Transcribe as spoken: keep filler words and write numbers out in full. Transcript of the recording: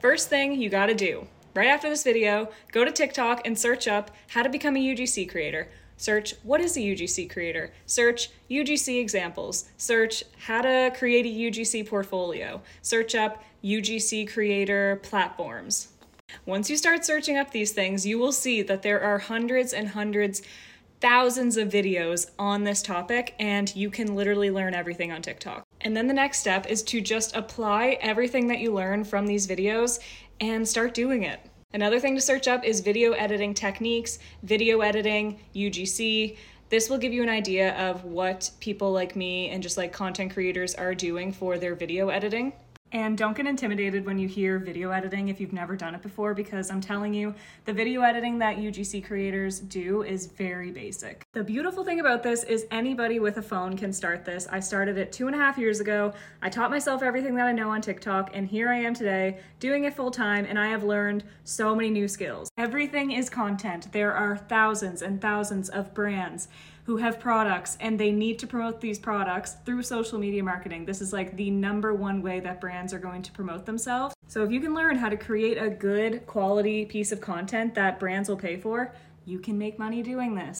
First thing you gotta do, right after this video, go to TikTok and search up how to become a U G C creator. Search what is a U G C creator. Search U G C examples. Search how to create a U G C portfolio. Search up U G C creator platforms. Once you start searching up these things, you will see that there are hundreds and hundreds, thousands of videos on this topic, and you can literally learn everything on TikTok. And then the next step is to just apply everything that you learn from these videos and start doing it. Another thing to search up is video editing techniques, video editing, U G C. This will give you an idea of what people like me and just like content creators are doing for their video editing. And don't get intimidated when you hear video editing if you've never done it before, because I'm telling you, the video editing that U G C creators do is very basic. The beautiful thing about this is anybody with a phone can start this. I started it two and a half years ago. I taught myself everything that I know on TikTok, and here I am today doing it full time, and I have learned so many new skills. Everything is content. There are thousands and thousands of brands who have products, and they need to promote these products through social media marketing. This is like the number one way that brands are going to promote themselves. So if you can learn how to create a good quality piece of content that brands will pay for, you can make money doing this.